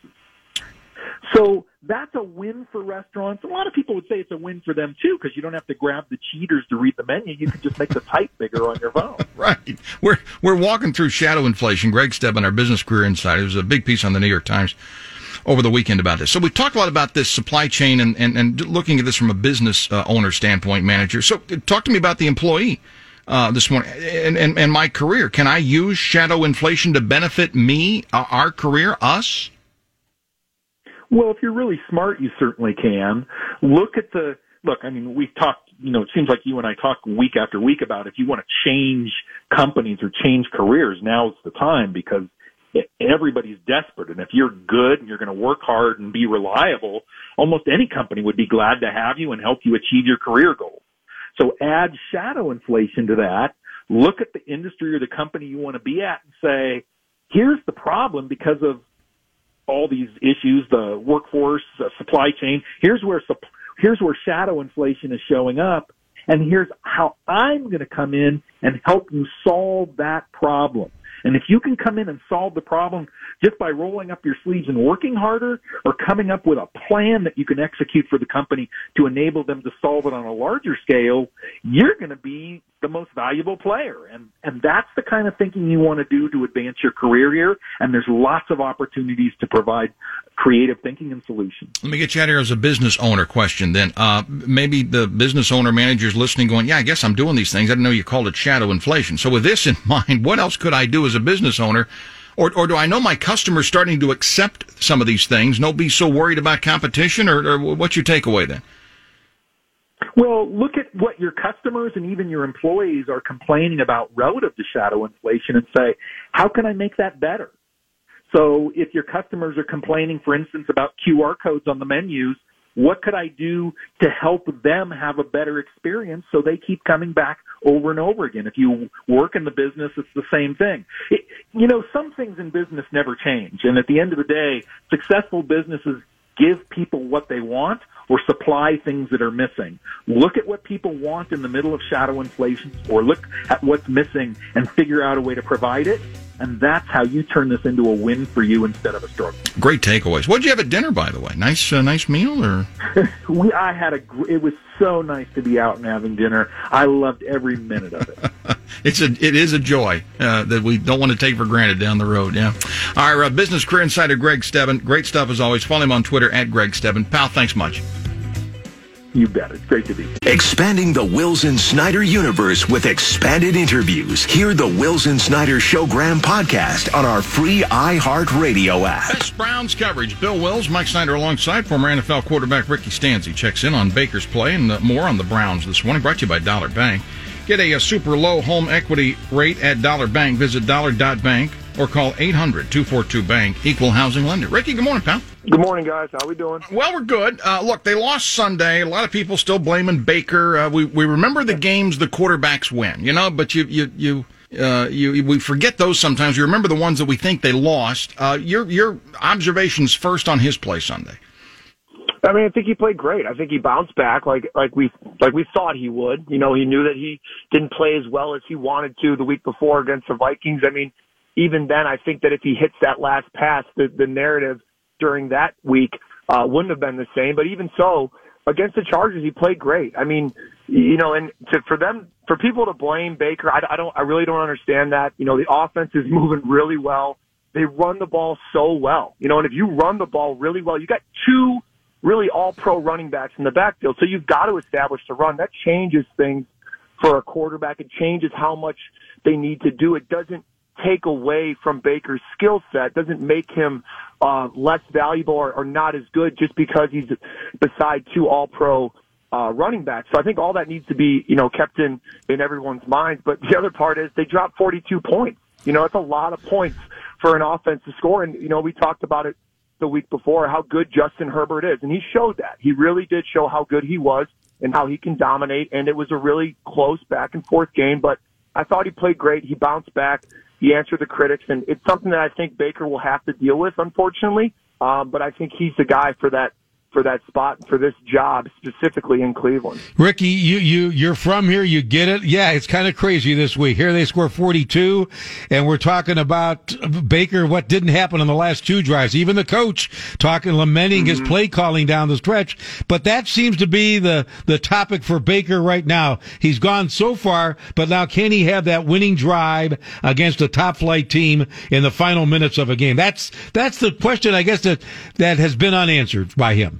So that's a win for restaurants. A lot of people would say it's a win for them, too, because you don't have to grab the cheaters to read the menu. You can just make the type bigger on your phone. Right. We're we're walking through shadow inflation. Greg Stebbin, our Business Career Insider, there was a big piece on the New York Times over the weekend about this. So we talked a lot about this supply chain and, and, and looking at this from a business uh, owner standpoint, manager. So talk to me about the employee uh, this morning and, and, and my career. Can I use shadow inflation to benefit me, uh, our career, us? Well, if you're really smart, you certainly can. Look at the, look, I mean, we've talked, you know, it seems like you and I talk week after week about if you want to change companies or change careers, now's the time because everybody's desperate. And if you're good and you're going to work hard and be reliable, almost any company would be glad to have you and help you achieve your career goals. So add shadow inflation to that. Look at the industry or the company you want to be at and say, here's the problem because of all these issues, the workforce, the supply chain. Here's where, here's where shadow inflation is showing up. And here's how I'm going to come in and help you solve that problem. And if you can come in and solve the problem just by rolling up your sleeves and working harder or coming up with a plan that you can execute for the company to enable them to solve it on a larger scale, you're going to be the most valuable player. And, and that's the kind of thinking you want to do to advance your career here. And there's lots of opportunities to provide creative thinking and solutions. Let me get you out here as a business owner question then. Uh, maybe the business owner manager's listening going, yeah, I guess I'm doing these things. I didn't know you called it shadow inflation. So with this in mind, what else could I do as a business owner? Or, or do I know my customers starting to accept some of these things? Don't be so worried about competition, or, or what's your takeaway then? Well, look at what your customers and even your employees are complaining about relative to shadow inflation and say, how can I make that better? So if your customers are complaining, for instance, about Q R codes on the menus, what could I do to help them have a better experience so they keep coming back over and over again? If you work in the business, it's the same thing. It, you know, some things in business never change. And at the end of the day, successful businesses give people what they want or supply things that are missing. Look at what people want in the middle of shadow inflation or look at what's missing and figure out a way to provide it. And that's how you turn this into a win for you instead of a struggle. Great takeaways. What did you have at dinner, by the way? Nice, uh, nice meal, or? we, I had a. gr- It was so nice to be out and having dinner. I loved every minute of it. It's a, it is a joy uh, that we don't want to take for granted down the road. Yeah. Our uh, business career insider, Greg Stebbin. Great stuff as always. Follow him on Twitter at Greg Stebbin. Pal, thanks much. You bet. It's great to be here. Expanding the Wills and Snyder universe with expanded interviews. Hear the Wills and Snyder Showgram podcast on our free iHeartRadio app. Best Browns coverage. Bill Wills, Mike Snyder alongside former N F L quarterback Ricky Stanzi checks in on Baker's play and uh, more on the Browns this morning. Brought to you by Dollar Bank. Get a, a super low home equity rate at Dollar Bank. Visit dollar dot bank or call eight hundred two four two bank. Equal housing lender. Ricky, good morning, pal. Good morning, guys. How we doing? Well, we're good. Uh, look, they lost Sunday. A lot of people still blaming Baker. Uh, we we remember the games the quarterbacks win, you know, but you you you uh, you we forget those sometimes. You remember the ones that we think they lost. Uh, your your observations first on his play Sunday. I mean, I think he played great. I think he bounced back like like we like we thought he would. You know, he knew that he didn't play as well as he wanted to the week before against the Vikings. I mean, even then, I think that if he hits that last pass, the the narrative during that week uh, wouldn't have been the same. But even so, against the Chargers, he played great. I mean, you know, and to, for them, for people to blame Baker, I, I don't, I really don't understand that. You know, the offense is moving really well. They run the ball so well. You know, and if you run the ball really well, you got two really all-pro running backs in the backfield. So you've got to establish the run. That changes things for a quarterback. It changes how much they need to do. It doesn't take away from Baker's skill set, doesn't make him uh, less valuable or, or not as good just because he's beside two all-pro uh, running backs. So I think all that needs to be, you know, kept in, in everyone's minds. But the other part is they dropped forty-two points. You know, it's a lot of points for an offense to score. And, you know, we talked about it the week before, how good Justin Herbert is. And he showed that. He really did show how good he was and how he can dominate. And it was a really close back and forth game. But I thought he played great. He bounced back. He answered the critics. And it's something that I think Baker will have to deal with, unfortunately. Um, but I think he's the guy for that for that spot, for this job, specifically in Cleveland. Ricky, you, you, you're from here, you get it. Yeah, it's kind of crazy this week. Here they score forty-two, and we're talking about Baker, what didn't happen on the last two drives. Even the coach talking, lamenting mm-hmm. his play calling down the stretch. But that seems to be the, the topic for Baker right now. He's gone so far, but now can he have that winning drive against a top-flight team in the final minutes of a game? That's, that's the question, I guess, that, that has been unanswered by him.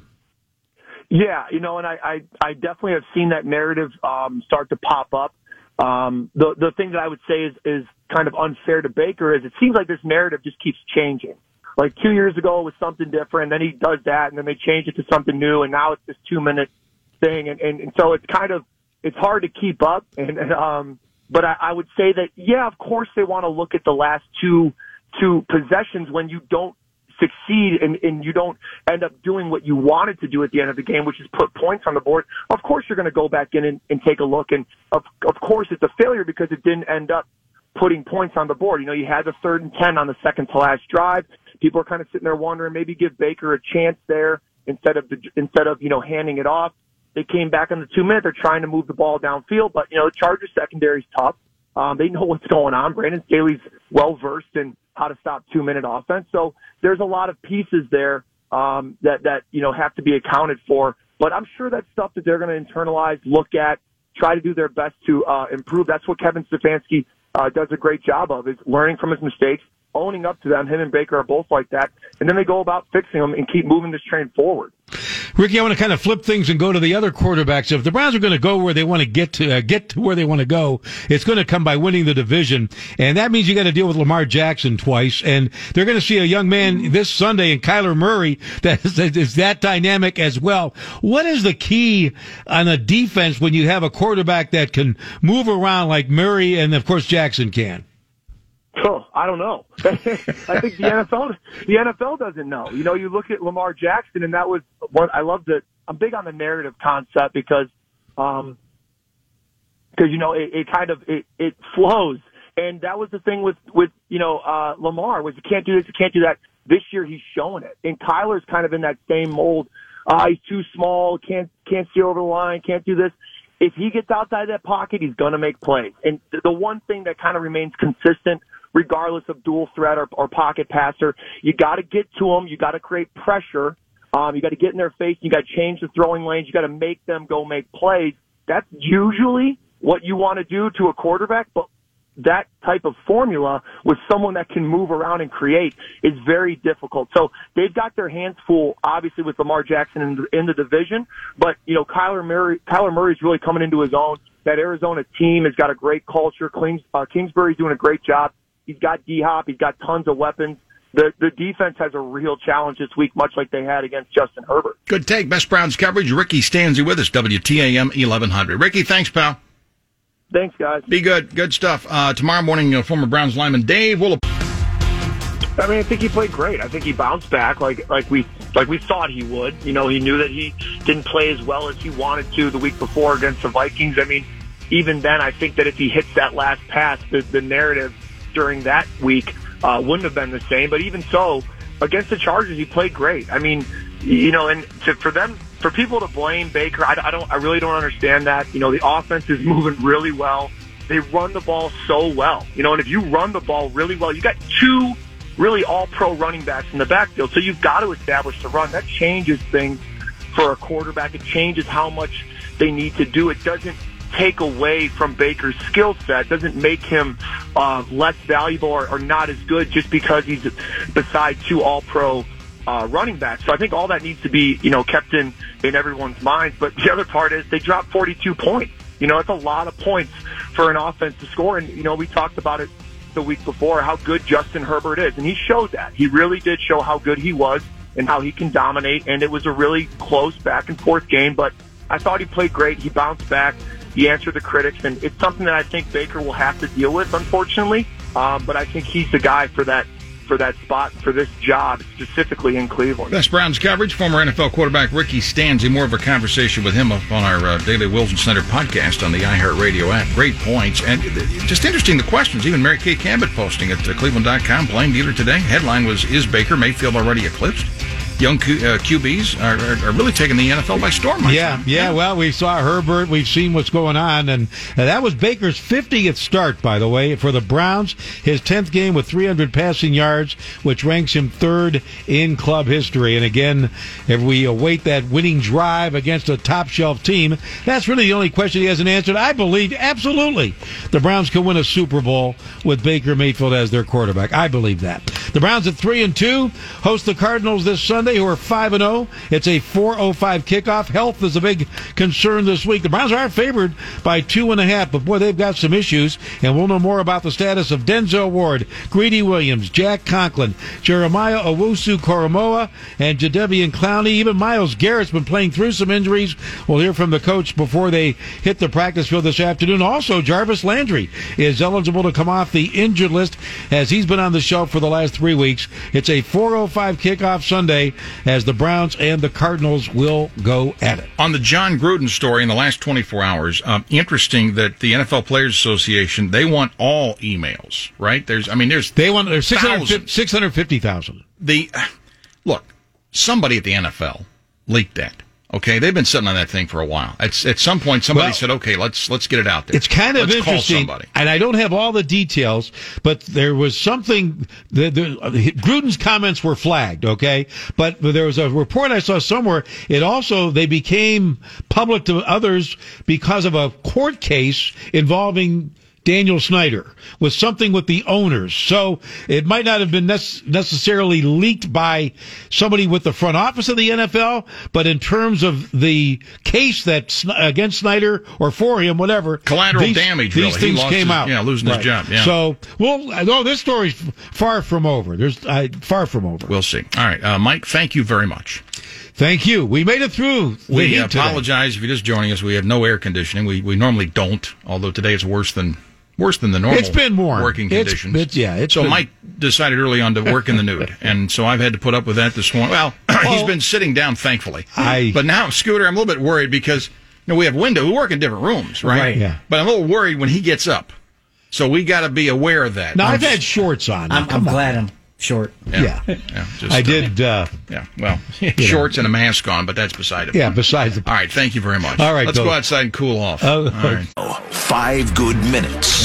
Yeah, you know, and I, I, I definitely have seen that narrative um, start to pop up. Um, the the thing that I would say is, is kind of unfair to Baker is it seems like this narrative just keeps changing. Like two years ago it was something different, then he does that, and then they change it to something new, and now it's this two-minute thing. And, and, and so it's kind of, it's hard to keep up. And, and um, But I, I would say that, yeah, of course they want to look at the last two two possessions when you don't succeed and, and you don't end up doing what you wanted to do at the end of the game, which is put points on the board. Of course you're going to go back in and, and take a look. And of, of course it's a failure because it didn't end up putting points on the board. You know, you had the third and ten on the second to last drive. People are kind of sitting there wondering, maybe give Baker a chance there instead of, the, instead of, you know, handing it off. They came back on the two minute. They're trying to move the ball downfield, but, you know, the Chargers secondary is tough. Um, they know what's going on. Brandon Staley's well versed in how to stop two minute offense. So there's a lot of pieces there, um, that, that, you know, have to be accounted for, but I'm sure that's stuff that they're going to internalize, look at, try to do their best to, uh, improve. That's what Kevin Stefanski, uh, does a great job of, is learning from his mistakes, owning up to them. Him and Baker are both like that. And then they go about fixing them and keep moving this train forward. Ricky, I want to kind of flip things and go to the other quarterbacks. If the Browns are going to go where they want to get to, uh, get to where they want to go, it's going to come by winning the division. And that means you got to deal with Lamar Jackson twice. And they're going to see a young man this Sunday in Kyler Murray that is, is that dynamic as well. What is the key on a defense when you have a quarterback that can move around like Murray and, of course, Jackson can? Oh, I don't know. I think the N F L, the N F L doesn't know. You know, you look at Lamar Jackson, and that was what I love. The I'm big on the narrative concept because, um, because you know, it, it kind of it, it flows, and that was the thing with with you know uh, Lamar was you can't do this, you can't do that. This year he's showing it, and Kyler's kind of in that same mold. Uh, he's too small, can't can't see over the line, can't do this. If he gets outside that pocket, he's going to make plays. And the one thing that kind of remains consistent, regardless of dual threat or, or pocket passer, you got to get to them. You got to create pressure. Um, you got to get in their face. You got to change the throwing lanes. You got to make them go make plays. That's usually what you want to do to a quarterback, but that type of formula with someone that can move around and create is very difficult. So they've got their hands full, obviously, with Lamar Jackson in the, in the division. But, you know, Kyler Murray, Kyler Murray's really coming into his own. That Arizona team has got a great culture. Kings, uh, Kingsbury's doing a great job. He's got D-Hop. He's got tons of weapons. The the defense has a real challenge this week, much like they had against Justin Herbert. Good take. Best Browns coverage. Ricky Stanzi with us, W T A M eleven hundred. Ricky, thanks, pal. Thanks, guys. Be good. Good stuff. Uh, tomorrow morning, uh, former Browns lineman Dave will. I mean, I think he played great. I think he bounced back like like we like we thought he would. You know, he knew that he didn't play as well as he wanted to the week before against the Vikings. I mean, even then, I think that if he hits that last pass, the, the narrative during that week uh, wouldn't have been the same. But even so, against the Chargers, he played great. I mean, you know, and to, for them. For people to blame Baker, I, I don't. I really don't understand that. You know, the offense is moving really well. They run the ball so well. You know, and if you run the ball really well, you got two really all-pro running backs in the backfield. So you've got to establish the run. That changes things for a quarterback. It changes how much they need to do. It doesn't take away from Baker's skill set. It doesn't make him uh, less valuable or, or not as good just because he's beside two all-pro Uh, running back. So I think all that needs to be, you know, kept in, in everyone's minds. But the other part is they dropped forty-two points. You know, it's a lot of points for an offense to score. And, you know, we talked about it the week before how good Justin Herbert is, and he showed that. He really did show how good he was and how he can dominate, and it was a really close back and forth game, but I thought he played great. He bounced back. He answered the critics, and it's something that I think Baker will have to deal with, unfortunately, um, but I think he's the guy for that for that spot, for this job, specifically in Cleveland. Best Browns coverage, former N F L quarterback Ricky Stanzi. More of a conversation with him up on our uh, daily Wilson Center podcast on the iHeartRadio app. Great points. And just interesting, the questions. Even Mary Kay Cabot posting at uh, Cleveland dot com, playing dealer today. Headline was, is Baker Mayfield already eclipsed? Young Q, uh, Q Bs are, are, are really taking the N F L by storm. Yeah, yeah, yeah. Well, we saw Herbert. We've seen what's going on. And uh, that was Baker's fiftieth start, by the way, for the Browns. His tenth game with three hundred passing yards, which ranks him third in club history. And again, if we await that winning drive against a top-shelf team, that's really the only question he hasn't answered. I believe, absolutely, the Browns can win a Super Bowl with Baker Mayfield as their quarterback. I believe that. The Browns at three and two host the Cardinals this Sunday, who are five and oh. It's a four oh five kickoff. Health is a big concern this week. The Browns are favored by two and a half, but boy, they've got some issues, and we'll know more about the status of Denzel Ward, Greedy Williams, Jack Conklin, Jeremiah Owusu-Koramoah, and Jadeveon Clowney. Even Myles Garrett's been playing through some injuries. We'll hear from the coach before they hit the practice field this afternoon. Also, Jarvis Landry is eligible to come off the injured list as he's been on the shelf for the last three weeks. It's a four oh five kickoff Sunday as the Browns and the Cardinals will go at it. On the John Gruden story in the last twenty-four hours, um, interesting that the N F L Players Association, they want all emails, right? There's, I mean, there's they want there's six hundred fifty thousand. The look, somebody at the N F L leaked that. Okay, they've been sitting on that thing for a while. At, at some point, somebody well, said, "Okay, let's let's get it out there." It's kind of let's interesting, call somebody. And I don't have all the details, but there was something. The, the, Gruden's comments were flagged, okay, but there was a report I saw somewhere. It also they became public to others because of a court case involving Daniel Snyder, with something with the owners. So it might not have been nec- necessarily leaked by somebody with the front office of the N F L, but in terms of the case that against Snyder or for him, whatever. Collateral these, damage, These really. things he lost came his, out. Yeah, losing right. his job. Yeah. So, well, no, this story's far from over. There's uh, far from over. We'll see. All right, uh, Mike, thank you very much. Thank you. We made it through. The we heat apologize today. if you're just joining us. We have no air conditioning. We we normally don't, although today it's worse than worse than the normal. It's been warm. Working conditions. It's, it's, yeah. It's so been... Mike decided early on to work in the nude, and so I've had to put up with that this morning. Well, he's been sitting down, thankfully. I... But now, Scooter, I'm a little bit worried because you know we have window. We work in different rooms, right? Right. Yeah. But I'm a little worried when he gets up. So we got to be aware of that. Now, I'm I've just, had shorts on. I'm, I'm glad I'm short. Yeah. Yeah. yeah just, I did. Uh, yeah. Well, shorts know. and a mask on, but that's beside it. Yeah, besides the. All right. Thank you very much. All right. Let's Bill. go outside and cool off. Uh, All right. Five good minutes.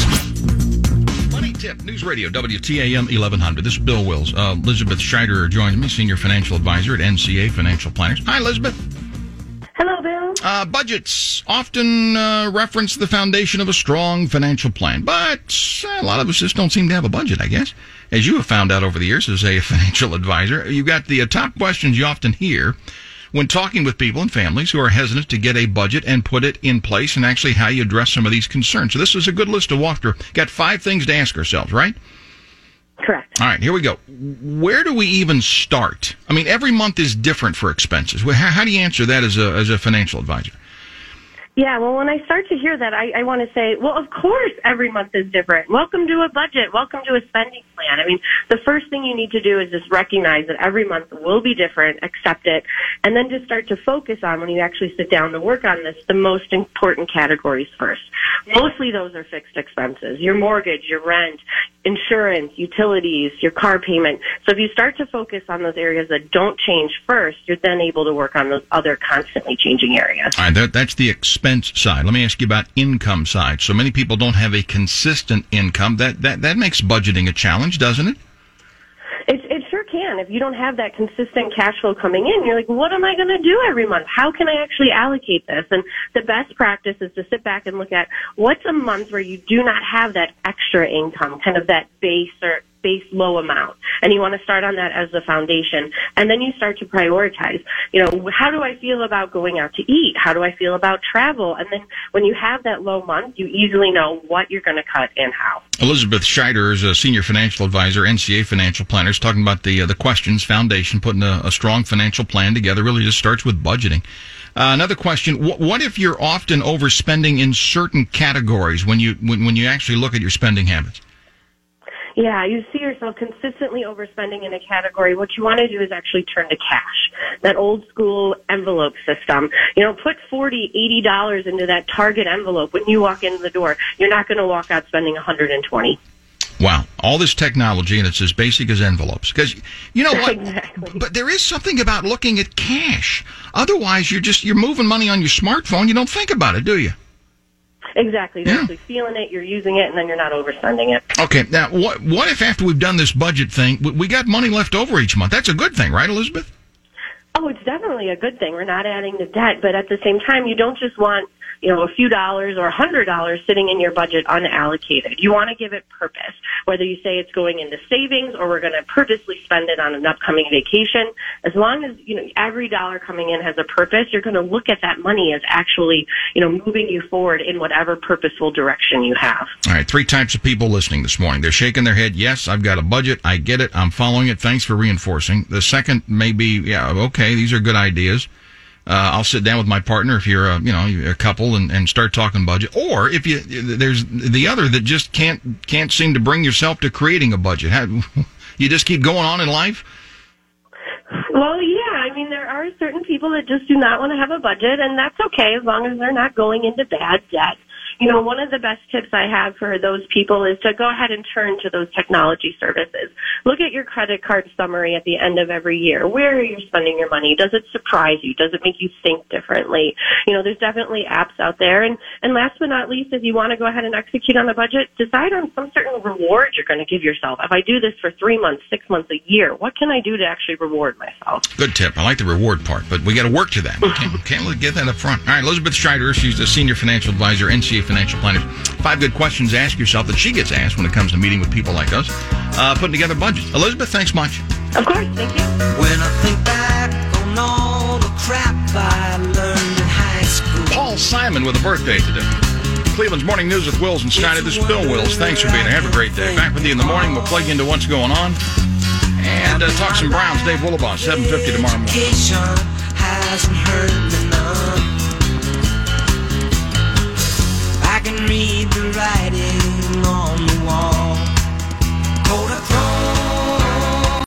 Money Tip News Radio, W T A M eleven hundred. This is Bill Wills. Uh, Elizabeth Schreider joins me, Senior Financial Advisor at N C A Financial Planners. Hi, Elizabeth. Hello, Bill. Uh, budgets often uh, reference the foundation of a strong financial plan, but uh, a lot of us just don't seem to have a budget, I guess. As you have found out over the years as a financial advisor, you've got the uh, top questions you often hear when talking with people and families who are hesitant to get a budget and put it in place, and actually how you address some of these concerns. So this is a good list to walk through. Got five things to ask ourselves, right? Correct. All right, here we go. Where do we even start? I mean, every month is different for expenses. How, how do you answer that as a as a financial advisor? Yeah, well, when I start to hear that, I, I want to say, well, of course every month is different. Welcome to a budget. Welcome to a spending plan. I mean, the first thing you need to do is just recognize that every month will be different, accept it, and then just start to focus on, when you actually sit down to work on this, the most important categories first. Mostly those are fixed expenses, your mortgage, your rent, insurance, utilities, your car payment. So if you start to focus on those areas that don't change first, you're then able to work on those other constantly changing areas. All right, that, that's the expense side. Let me ask you about income side. So many people don't have a consistent income. That that, that makes budgeting a challenge, doesn't it? It, it sure can. If you don't have that consistent cash flow coming in, you're like, what am I going to do every month? How can I actually allocate this? And the best practice is to sit back and look at what's a month where you do not have that extra income, kind of that base or base low amount, and you want to start on that as the foundation, and then you start to prioritize. You know, how do I feel about going out to eat? How do I feel about travel? And then when you have that low month, you easily know what you're going to cut and how. Elizabeth Scheider is a senior financial advisor, N C A Financial Planners, talking about the uh, the questions foundation, putting a, a strong financial plan together. Really just starts with budgeting. Uh, another question: what, what if you're often overspending in certain categories when you when, when you actually look at your spending habits? Yeah, you see yourself consistently overspending in a category. What you want to do is actually turn to cash, that old school envelope system. You know, put forty dollars, eighty dollars into that Target envelope when you walk in the door. You're not going to walk out spending one hundred twenty dollars. Wow, all this technology, and it's as basic as envelopes. Because, you know what? Exactly. But there is something about looking at cash. Otherwise, you're just, you're moving money on your smartphone. You don't think about it, do you? Exactly. You're Yeah. actually feeling it, you're using it, and then you're not overspending it. Okay, now, what what if after we've done this budget thing, we- we got money left over each month? That's a good thing, right, Elizabeth? Oh, it's definitely a good thing. We're not adding to debt, but at the same time, you don't just want, you know, a few dollars or a hundred dollars sitting in your budget unallocated. You want to give it purpose, whether you say it's going into savings or we're going to purposely spend it on an upcoming vacation. As long as, you know, every dollar coming in has a purpose, you're going to look at that money as actually, you know, moving you forward in whatever purposeful direction you have. All right, three types of people listening this morning. They're shaking their head. Yes, I've got a budget. I get it. I'm following it. Thanks for reinforcing. The second may be, yeah, okay, these are good ideas. Uh, I'll sit down with my partner if you're a, you know, you're a couple and, and start talking budget. Or if you, there's the other that just can't, can't seem to bring yourself to creating a budget. How, you just keep going on in life? Well, yeah, I mean, there are certain people that just do not want to have a budget, and that's okay as long as they're not going into bad debt. You know, one of the best tips I have for those people is to go ahead and turn to those technology services. Look at your credit card summary at the end of every year. Where are you spending your money? Does it surprise you? Does it make you think differently? You know, there's definitely apps out there. And, and last but not least, if you want to go ahead and execute on a budget, decide on some certain reward you're going to give yourself. If I do this for three months, six months, a year, what can I do to actually reward myself? Good tip. I like the reward part, but we got to work to that. We can't, can't get that up front. All right, Elizabeth Scheider, she's a senior financial advisor, N C A Financial Planners. Five good questions to ask yourself that she gets asked when it comes to meeting with people like us, uh, putting together budgets. Elizabeth, thanks much. Of course, thank you. When I think back on all the crap I learned in high school. Paul Simon with a birthday today. Cleveland's Morning News with Wills and Snyder. This is Bill Wills. Thanks for being here. Have a great day. Back with you in the morning. We'll plug you into what's going on. And uh, talk some Browns. Dave Woolabaugh, seven fifty tomorrow morning. Education hasn't hurt me none. I can read the writing on the wall.